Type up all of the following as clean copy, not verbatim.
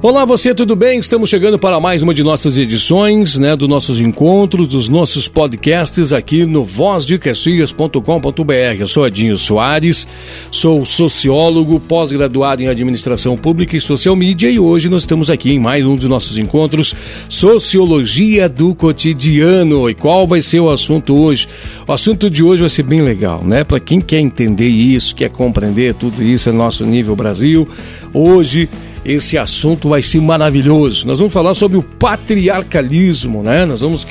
Olá, você, tudo bem? Estamos chegando para mais uma de nossas edições, dos nossos encontros, dos nossos podcasts aqui no vozdecaxias.com.br. Eu sou Adinho Soares, sou sociólogo, pós-graduado em Administração Pública e Social Media, e hoje nós estamos aqui em mais um dos nossos encontros, Sociologia do Cotidiano. E qual vai ser o assunto hoje? O assunto de hoje vai ser bem legal, Para quem quer entender isso, quer compreender tudo isso, é nosso nível Brasil. Hoje esse assunto vai ser maravilhoso. Nós vamos falar sobre o patriarcalismo, Nós vamos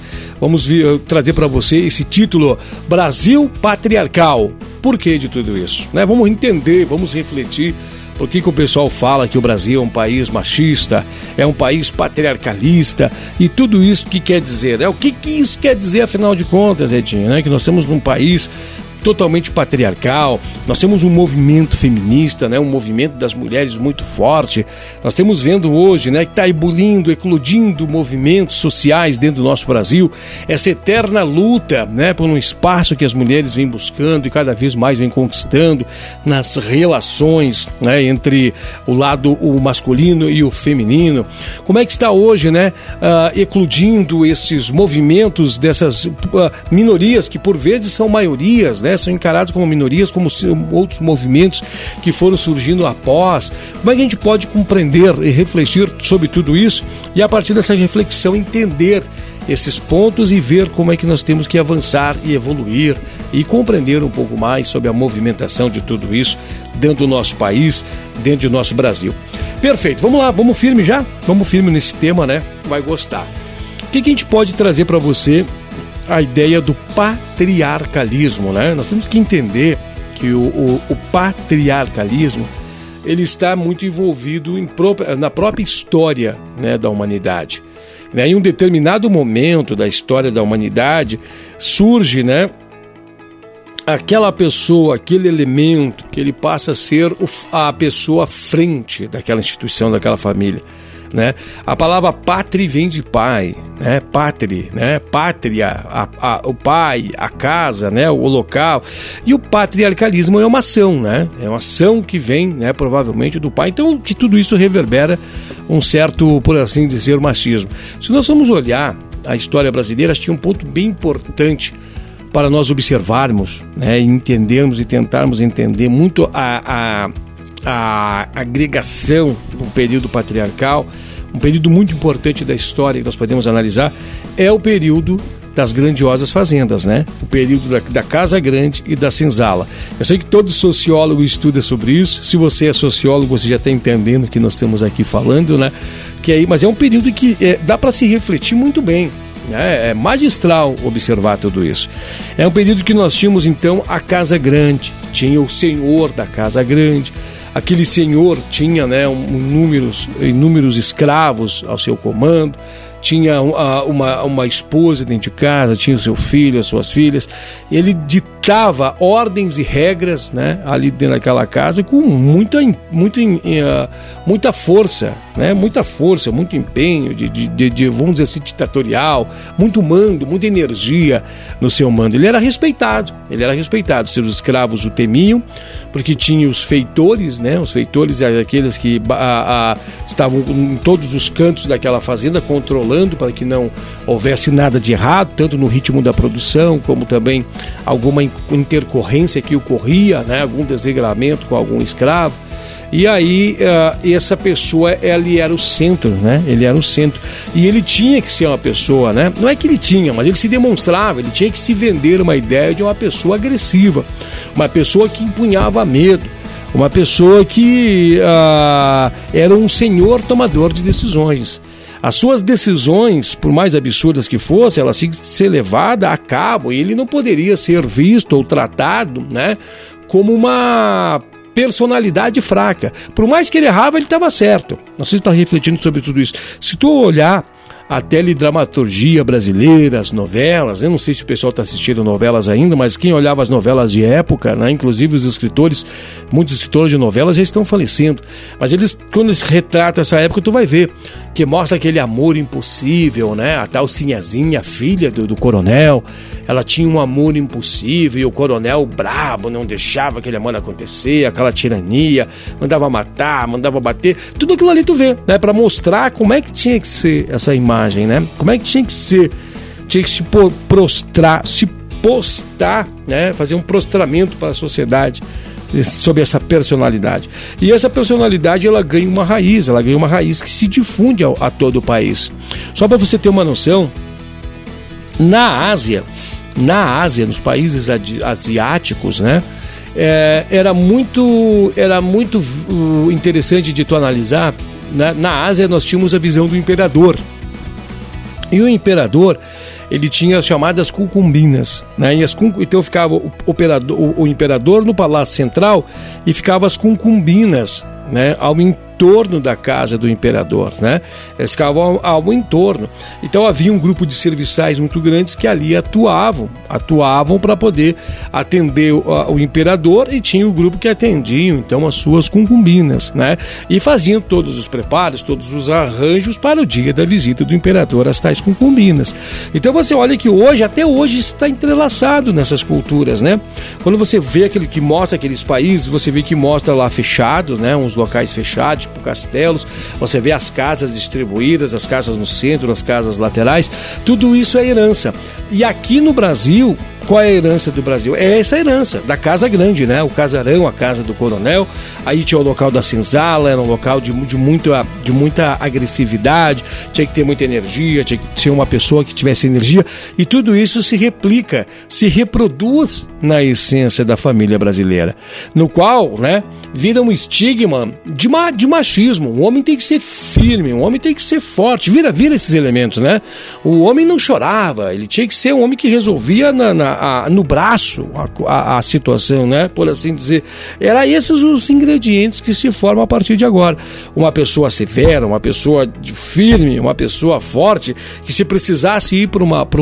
trazer para você esse título, Brasil Patriarcal. Por que de tudo isso? Vamos entender, vamos refletir. Por que o pessoal fala que o Brasil é um país machista, é um país patriarcalista e tudo isso que quer dizer? O que isso quer dizer, afinal de contas, Edinho? Que nós temos um país totalmente patriarcal, nós temos um movimento feminista, um movimento das mulheres muito forte. Nós estamos vendo hoje, que está eclodindo movimentos sociais dentro do nosso Brasil, essa eterna luta, por um espaço que as mulheres vêm buscando e cada vez mais vêm conquistando nas relações, entre o lado masculino e o feminino. Como é que está hoje, eclodindo esses movimentos dessas minorias que por vezes são maiorias, são encarados como minorias, como outros movimentos que foram surgindo após. Como é que a gente pode compreender e refletir sobre tudo isso e, a partir dessa reflexão, entender esses pontos e ver como é que nós temos que avançar e evoluir e compreender um pouco mais sobre a movimentação de tudo isso dentro do nosso país, dentro do nosso Brasil. Perfeito, vamos lá, vamos firme já? Vamos firme nesse tema, Vai gostar. O que a gente pode trazer para você? A ideia do patriarcalismo, Nós temos que entender que o patriarcalismo ele está muito envolvido na própria história, da humanidade. Em um determinado momento da história da humanidade surge, aquela pessoa, aquele elemento que ele passa a ser a pessoa à frente daquela instituição, daquela família. A palavra pátria vem de pai, pátria, o pai, a casa, o local. E o patriarcalismo é uma ação, é uma ação que vem, provavelmente do pai. Então, que tudo isso reverbera um certo, por assim dizer, machismo. Se nós vamos olhar a história brasileira, acho que um ponto bem importante para nós observarmos, e entendermos e tentarmos entender muito a agregação do período patriarcal, um período muito importante da história que nós podemos analisar, é o período das grandiosas fazendas, o período da Casa Grande e da Senzala. Eu sei que todo sociólogo estuda sobre isso. Se você é sociólogo, você já está entendendo o que nós estamos aqui falando, mas é um período que dá para se refletir muito bem. É magistral observar tudo isso. É um período que nós tínhamos, então, a Casa Grande, tinha o senhor da Casa Grande. Aquele senhor tinha inúmeros escravos ao seu comando, tinha uma esposa dentro de casa, tinha o seu filho, as suas filhas. Ele ditava ordens e regras, ali dentro daquela casa com muita força, muita força, muito empenho, de vamos dizer assim, ditatorial, muito mando, muita energia no seu mando. Ele era respeitado. Seus escravos o temiam, porque tinha os feitores, os feitores eram aqueles que estavam em todos os cantos daquela fazenda, controlando para que não houvesse nada de errado, tanto no ritmo da produção, como também alguma intercorrência que ocorria, algum desregramento com algum escravo. E aí, essa pessoa, ele era o centro, Ele era o centro. E ele tinha que ser uma pessoa, Não é que ele tinha, mas ele se demonstrava, ele tinha que se vender uma ideia de uma pessoa agressiva, uma pessoa que empunhava medo, uma pessoa que era um senhor tomador de decisões. As suas decisões, por mais absurdas que fossem, elas tinham que ser levadas a cabo, e ele não poderia ser visto ou tratado, como uma personalidade fraca. Por mais que ele errava, ele estava certo. Não sei se está refletindo sobre tudo isso. Se tu olhar a teledramaturgia brasileira, as novelas. Eu não sei se o pessoal está assistindo novelas ainda, mas quem olhava as novelas de época, né, inclusive os escritores, muitos escritores de novelas já estão falecendo, mas quando eles retratam essa época, tu vai ver que mostra aquele amor impossível, né? A tal Sinhazinha, filha do coronel, ela tinha um amor impossível e o coronel brabo não deixava aquele amor acontecer, aquela tirania, mandava matar, mandava bater, tudo aquilo ali tu vê, né? Para mostrar como é que tinha que ser essa imagem, né? Como é que tinha que ser, tinha que se prostrar, se postar, né? Fazer um prostramento para a sociedade sobre essa personalidade. E essa personalidade, ela ganha uma raiz que se difunde a todo o país. Só para você ter uma noção, na Ásia, nos países asiáticos, né, era muito interessante de tu analisar, né? Na Ásia nós tínhamos a visão do imperador. E o imperador, ele tinha as chamadas concubinas, né? Então ficava o imperador no Palácio Central e ficavam as concubinas, né, ao entorno da casa do imperador, né? Eles ficavam ao entorno. Então havia um grupo de serviçais muito grandes que ali atuavam para poder atender o imperador, e tinha o grupo que atendiam então as suas concubinas, né? E faziam todos os preparos, todos os arranjos para o dia da visita do imperador às tais concubinas. Então você olha que até hoje está entrelaçado nessas culturas, né? Quando você vê aquele que mostra aqueles países, você vê que mostra lá fechados, né? Uns locais fechados, tipo castelos, você vê as casas distribuídas, as casas no centro, as casas laterais, tudo isso é herança. E aqui no Brasil, qual é a herança do Brasil? É essa herança da Casa Grande, né? O casarão, a casa do coronel, aí tinha o local da senzala, era um local de muita agressividade, tinha que ter muita energia, tinha que ser uma pessoa que tivesse energia, e tudo isso se replica, se reproduz na essência da família brasileira, no qual, né, vira um estigma de machismo. O homem tem que ser firme, o homem tem que ser forte, vira esses elementos, né? O homem não chorava, ele tinha que ser um homem que resolvia no braço a situação, né? Por assim dizer. Era esses os ingredientes que se formam a partir de agora. Uma pessoa severa, uma pessoa firme, uma pessoa forte, que se precisasse ir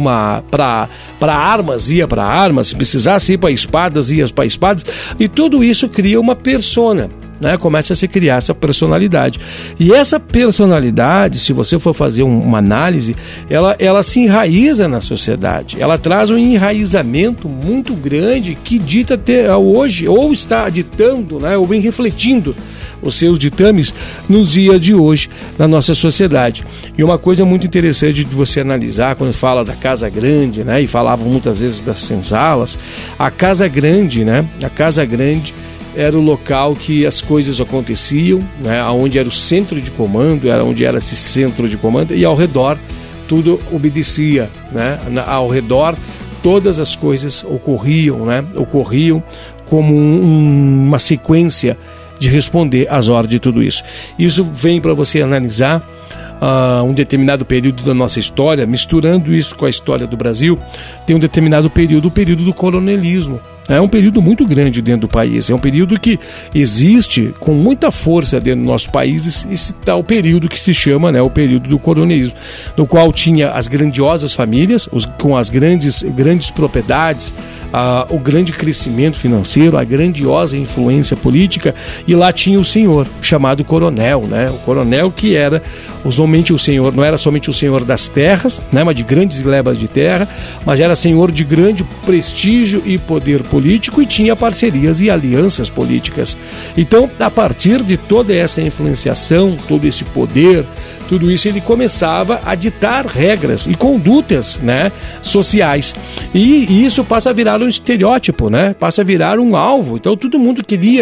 para armas, ia para armas, se precisasse ir para espadas, ia para espadas, e tudo isso cria uma persona, né? Começa a se criar essa personalidade. E essa personalidade, se você for fazer uma análise, ela se enraiza na sociedade. Ela traz um enraizamento muito grande que dita até hoje, ou está ditando, né, ou vem refletindo os seus ditames nos dias de hoje na nossa sociedade. E uma coisa muito interessante de você analisar quando fala da Casa Grande, né, e falavam muitas vezes das senzalas, a Casa Grande, né, a Casa Grande era o local que as coisas aconteciam, né, onde era o centro de comando, onde era esse centro de comando, e ao redor tudo obedecia, né, ao redor todas as coisas ocorriam, né, ocorriam como uma sequência de responder às ordens de tudo isso. Isso vem para você analisar um determinado período da nossa história, misturando isso com a história do Brasil. Tem um determinado período, o período do coronelismo. É um período muito grande dentro do país, é um período que existe com muita força dentro do nosso país, esse tal período que se chama, né, o período do coronelismo, no qual tinha as grandiosas famílias, com as grandes propriedades, o grande crescimento financeiro, a grandiosa influência política, e lá tinha o senhor, chamado coronel, né? O coronel que era somente o senhor, não era somente o senhor das terras, né, mas de grandes glebas de terra, mas era senhor de grande prestígio e poder político, e tinha parcerias e alianças políticas. Então, a partir de toda essa influenciação, todo esse poder, tudo isso, ele começava a ditar regras e condutas, né, sociais. E isso passa a virar um estereótipo, né? Passa a virar um alvo. Então todo mundo queria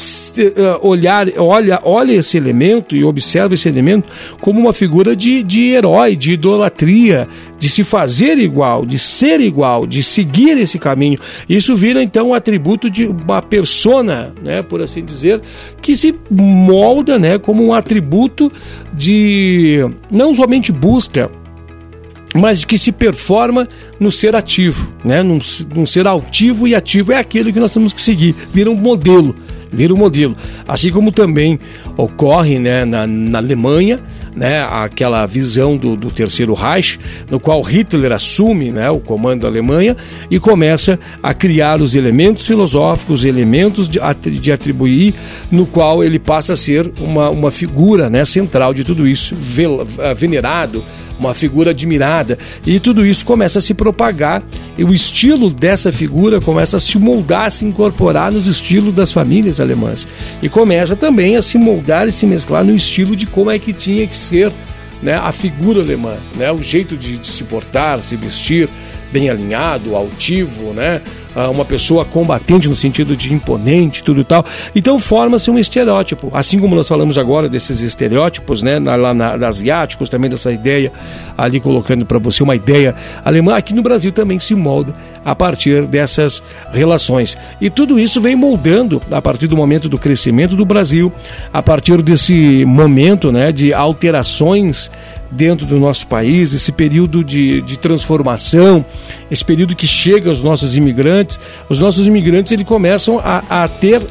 olha esse elemento e observa esse elemento como uma figura de herói, de idolatria, de se fazer igual, de ser igual, de seguir esse caminho. Isso vira então um atributo de uma persona, né, por assim dizer, que se molda, né, como um atributo de não somente busca, mas que se performa no ser ativo, né? Num ser altivo e ativo. É aquilo que nós temos que seguir, vira um modelo. Assim como também ocorre, né, na Alemanha, né, aquela visão do Terceiro Reich, no qual Hitler assume, né, o comando da Alemanha e começa a criar os elementos filosóficos, elementos de atribuir, no qual ele passa a ser uma figura, né, central de tudo isso, venerado, uma figura admirada, e tudo isso começa a se propagar, e o estilo dessa figura começa a se moldar, a se incorporar nos estilos das famílias alemãs, e começa também a se moldar e se mesclar no estilo de como é que tinha que ser, né, a figura alemã, né, o jeito de se portar, se vestir, bem alinhado, altivo, né? Uma pessoa combatente no sentido de imponente, tudo e tal. Então forma-se um estereótipo, assim como nós falamos agora desses estereótipos, né, asiáticos, também dessa ideia, ali colocando para você uma ideia alemã, aqui no Brasil também se molda a partir dessas relações. E tudo isso vem moldando a partir do momento do crescimento do Brasil, a partir desse momento, né, de alterações dentro do nosso país, esse período de transformação, esse período que chega aos nossos imigrantes. Os nossos imigrantes, eles começam a ter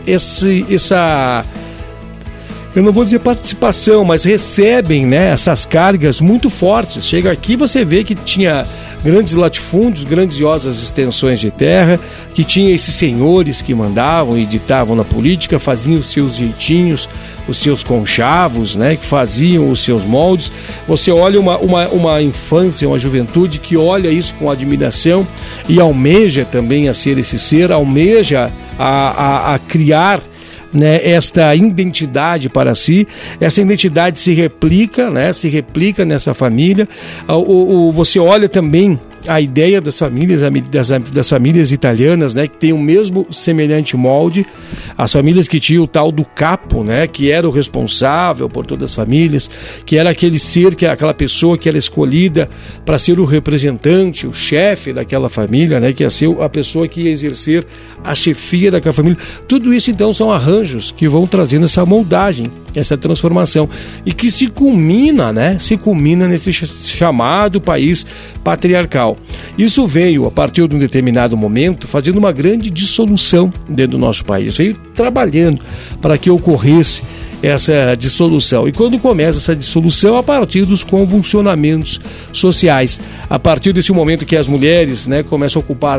essa, eu não vou dizer participação, mas recebem, né, essas cargas muito fortes. Chega aqui, você vê que tinha grandes latifúndios, grandiosas extensões de terra, que tinha esses senhores que mandavam e ditavam na política, faziam os seus jeitinhos, os seus conchavos, né, que faziam os seus moldes. Você olha uma infância, uma juventude que olha isso com admiração e almeja também a ser esse ser, almeja a criar, né, esta identidade para si. Essa identidade se replica, né, nessa família. Você olha também a ideia das famílias italianas, né, que tem o mesmo semelhante molde, as famílias que tinham o tal do capo, né, que era o responsável por todas as famílias, que era aquele ser, que aquela pessoa que era escolhida para ser o representante, o chefe daquela família, né, que ia ser a pessoa que ia exercer a chefia daquela família. Tudo isso então são arranjos que vão trazendo essa moldagem, essa transformação, e que se culmina nesse chamado país patriarcal. Isso veio, a partir de um determinado momento, fazendo uma grande dissolução dentro do nosso país. Veio trabalhando para que ocorresse essa dissolução. E quando começa essa dissolução? A partir dos convulsionamentos sociais. A partir desse momento que as mulheres, né, começam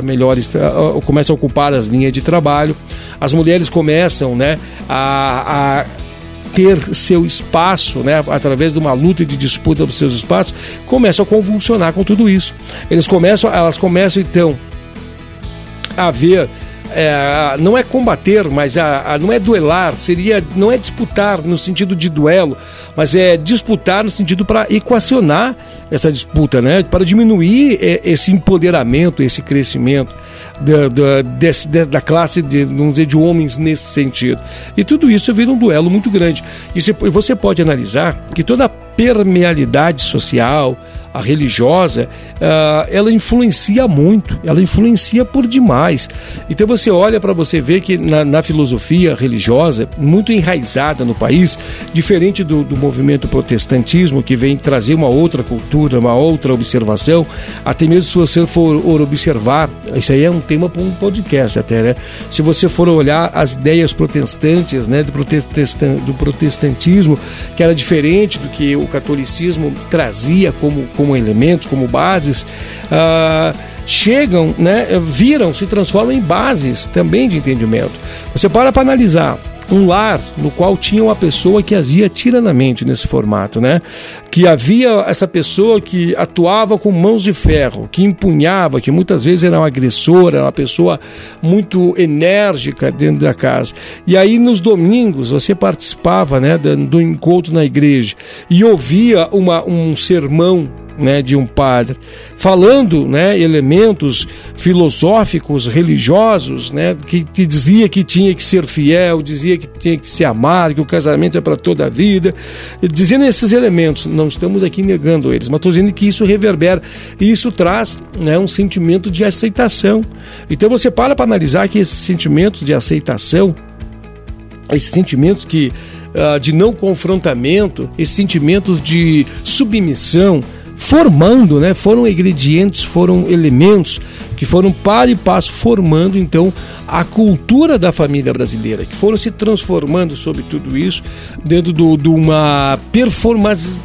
a ocupar as linhas de trabalho, as mulheres começam, né, a ter seu espaço, né, através de uma luta e de disputa dos seus espaços, começam a convulsionar com tudo isso. Elas começam então a ver, não é combater, mas não é duelar, não é disputar no sentido de duelo, mas é disputar no sentido para equacionar essa disputa, né, para diminuir esse empoderamento, esse crescimento da classe vamos dizer, de homens nesse sentido. E tudo isso vira um duelo muito grande. E você pode analisar que toda a permeabilidade social, a religiosa, ela influencia muito, ela influencia por demais. Então você olha para você ver que na filosofia religiosa, muito enraizada no país, diferente do movimento protestantismo, que vem trazer uma outra cultura, uma outra observação, até mesmo se você for observar, isso aí é um tema para um podcast até, né? Se você for olhar as ideias protestantes, né, do protestantismo, que era diferente do que o catolicismo trazia como elementos, como bases, chegam, né, se transformam em bases também de entendimento. Você para analisar um lar no qual tinha uma pessoa que agia tiranamente nesse formato, né? Que havia essa pessoa que atuava com mãos de ferro, que empunhava, que muitas vezes era uma agressora, uma pessoa muito enérgica dentro da casa. E aí nos domingos você participava, né, do encontro na igreja e ouvia um sermão, né, de um padre, falando, né, elementos filosóficos, religiosos, né, que dizia que tinha que ser fiel, dizia que tinha que se amar, que o casamento é para toda a vida, dizendo esses elementos. Não estamos aqui negando eles, mas estou dizendo que isso reverbera e isso traz, né, um sentimento de aceitação. Então você para analisar que esses sentimentos de aceitação, esses sentimentos de não confrontamento, esses sentimentos de submissão, formando, né? Foram ingredientes, foram elementos que foram para e passo formando então a cultura da família brasileira, que foram se transformando sobre tudo isso dentro de uma performance,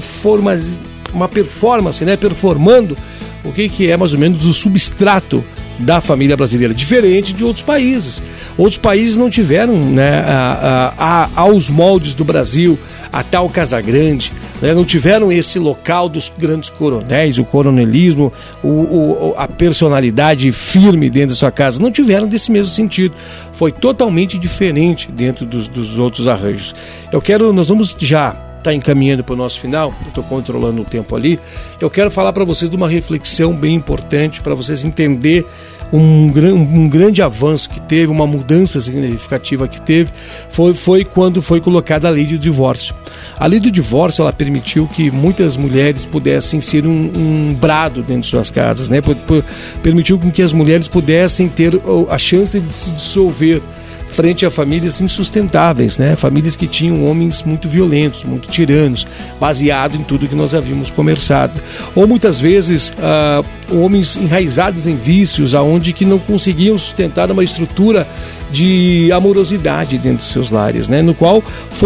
né? Performando o que é mais ou menos o substrato da família brasileira, diferente de outros países. Outros países não tiveram, né, aos moldes do Brasil, a tal Casagrande, né, não tiveram esse local dos grandes coronéis, o coronelismo, a personalidade firme dentro da sua casa, não tiveram desse mesmo sentido. Foi totalmente diferente dentro dos outros arranjos. Nós vamos já está encaminhando para o nosso final, eu estou controlando o tempo ali. Eu quero falar para vocês de uma reflexão bem importante para vocês entenderem um grande avanço que teve, uma mudança significativa que teve, foi quando foi colocada a lei do divórcio. A lei do divórcio, ela permitiu que muitas mulheres pudessem ser um brado dentro de suas casas, né? Permitiu que as mulheres pudessem ter a chance de se dissolver frente a famílias insustentáveis, né? Famílias que tinham homens muito violentos, muito tiranos, baseado em tudo que nós havíamos conversado. Ou muitas vezes homens enraizados em vícios, aonde que não conseguiam sustentar uma estrutura de amorosidade dentro dos seus lares, né? No qual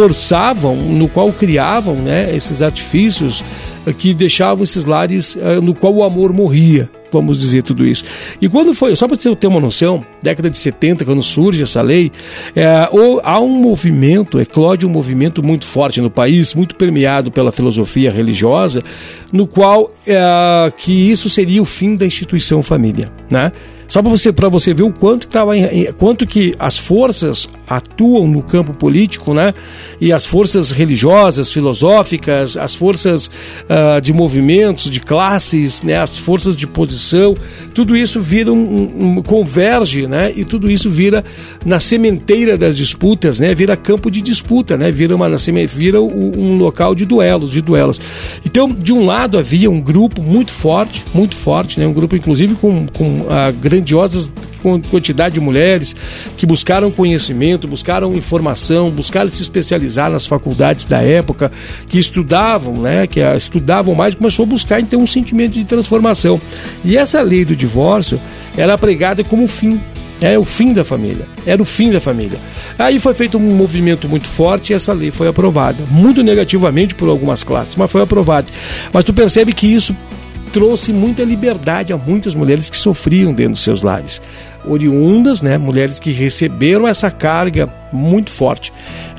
criavam, né, esses artifícios que deixavam esses lares no qual o amor morria, vamos dizer tudo isso. E quando foi, só para você ter uma noção, década de 70, quando surge essa lei, há um movimento, eclode um movimento muito forte no país, muito permeado pela filosofia religiosa, no qual que isso seria o fim da instituição família, né? Só para você ver o quanto que as forças atuam no campo político, né? E as forças religiosas, filosóficas, as forças de movimentos, de classes, né? As forças de posição, tudo isso vira converge, né? E tudo isso vira na sementeira das disputas, né? Vira campo de disputa, né? Vira um local de duelos. Então, de um lado havia um grupo muito forte, né? Um grupo inclusive com grandiosas quantidade de mulheres que buscaram conhecimento, buscaram informação, buscaram se especializar nas faculdades da época, que estudavam, né, estudavam mais, começou a buscar então um sentimento de transformação. E essa lei do divórcio era pregada como o fim. É o fim da família, era o fim da família. Aí foi feito um movimento muito forte e essa lei foi aprovada, muito negativamente por algumas classes, mas foi aprovada. Mas tu percebe que isso trouxe muita liberdade a muitas mulheres que sofriam dentro dos seus lares, oriundas, né, mulheres que receberam essa carga muito forte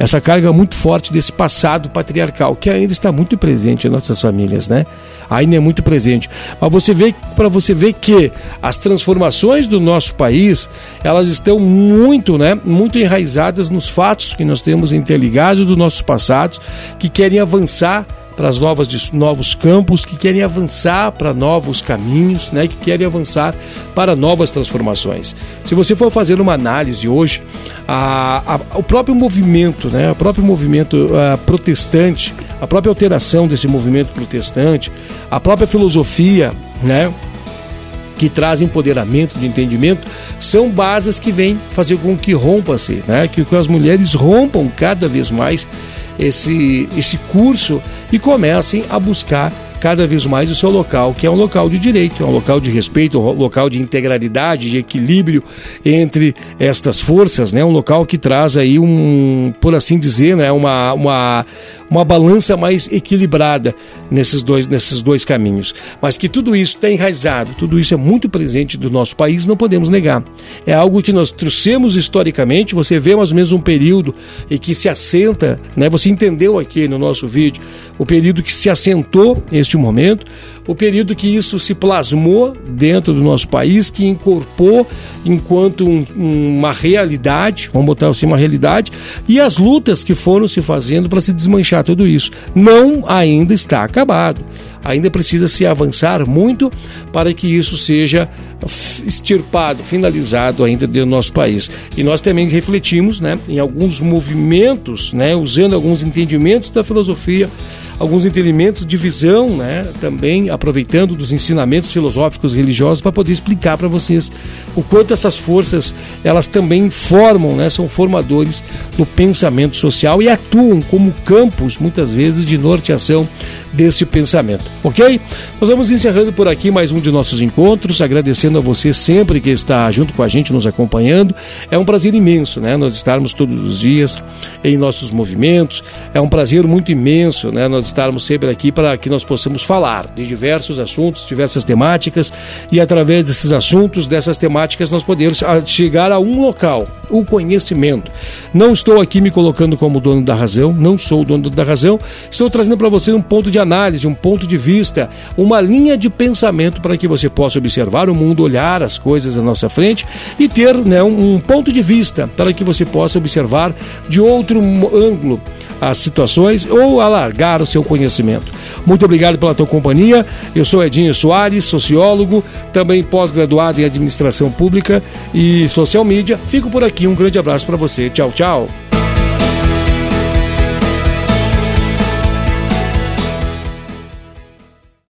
desse passado patriarcal, que ainda está muito presente em nossas famílias, né? Ainda é muito presente. Mas para você ver que as transformações do nosso país, elas estão muito enraizadas nos fatos que nós temos interligados dos nossos passados, que querem avançar para novos campos, que querem avançar para novos caminhos, né, que querem avançar para novas transformações. Se você for fazer uma análise hoje, o próprio movimento, né, protestante, a própria alteração desse movimento protestante, a própria filosofia, né, que traz empoderamento, de entendimento, são bases que vêm fazer com que rompa-se, né, que as mulheres rompam cada vez mais esse curso e comecem a buscar cada vez mais o seu local, que é um local de direito, é um local de respeito, um local de integralidade, de equilíbrio entre estas forças, né? Um local que traz aí por assim dizer, né? uma balança mais equilibrada nesses dois caminhos. Mas que tudo isso está enraizado, tudo isso é muito presente do nosso país, não podemos negar. É algo que nós trouxemos historicamente, você vê mais ou menos um período em que se assenta, né? Você entendeu aqui no nosso vídeo, o período que se assentou neste momento, o período que isso se plasmou dentro do nosso país, que incorporou enquanto uma realidade, vamos botar assim, uma realidade, e as lutas que foram se fazendo para se desmanchar tudo isso. Não ainda está acabado. Ainda precisa se avançar muito para que isso seja extirpado, finalizado ainda dentro do nosso país. E nós também refletimos, né, em alguns movimentos, né, usando alguns entendimentos da filosofia, alguns entendimentos de visão, né, também aproveitando dos ensinamentos filosóficos religiosos para poder explicar para vocês o quanto essas forças, elas também formam, né, são formadores do pensamento social e atuam como campos, muitas vezes, de norteação desse pensamento, ok? Nós vamos encerrando por aqui mais um de nossos encontros, agradecendo a você sempre que está junto com a gente, nos acompanhando. É um prazer imenso, né? Nós estarmos todos os dias em nossos movimentos. É um prazer muito imenso, né? Nós estarmos sempre aqui para que nós possamos falar de diversos assuntos, diversas temáticas, e através desses assuntos, dessas temáticas, nós podemos chegar a um local, o conhecimento. Não estou aqui me colocando como dono da razão, não sou o dono da razão, estou trazendo para você um ponto de análise, um ponto de vista, uma linha de pensamento para que você possa observar o mundo, olhar as coisas à nossa frente e ter, né, um ponto de vista para que você possa observar de outro ângulo as situações ou alargar o seu conhecimento. Muito obrigado pela tua companhia. Eu sou Edinho Soares, sociólogo, também pós-graduado em administração pública e social media. Fico por aqui, um grande abraço para você. Tchau, tchau.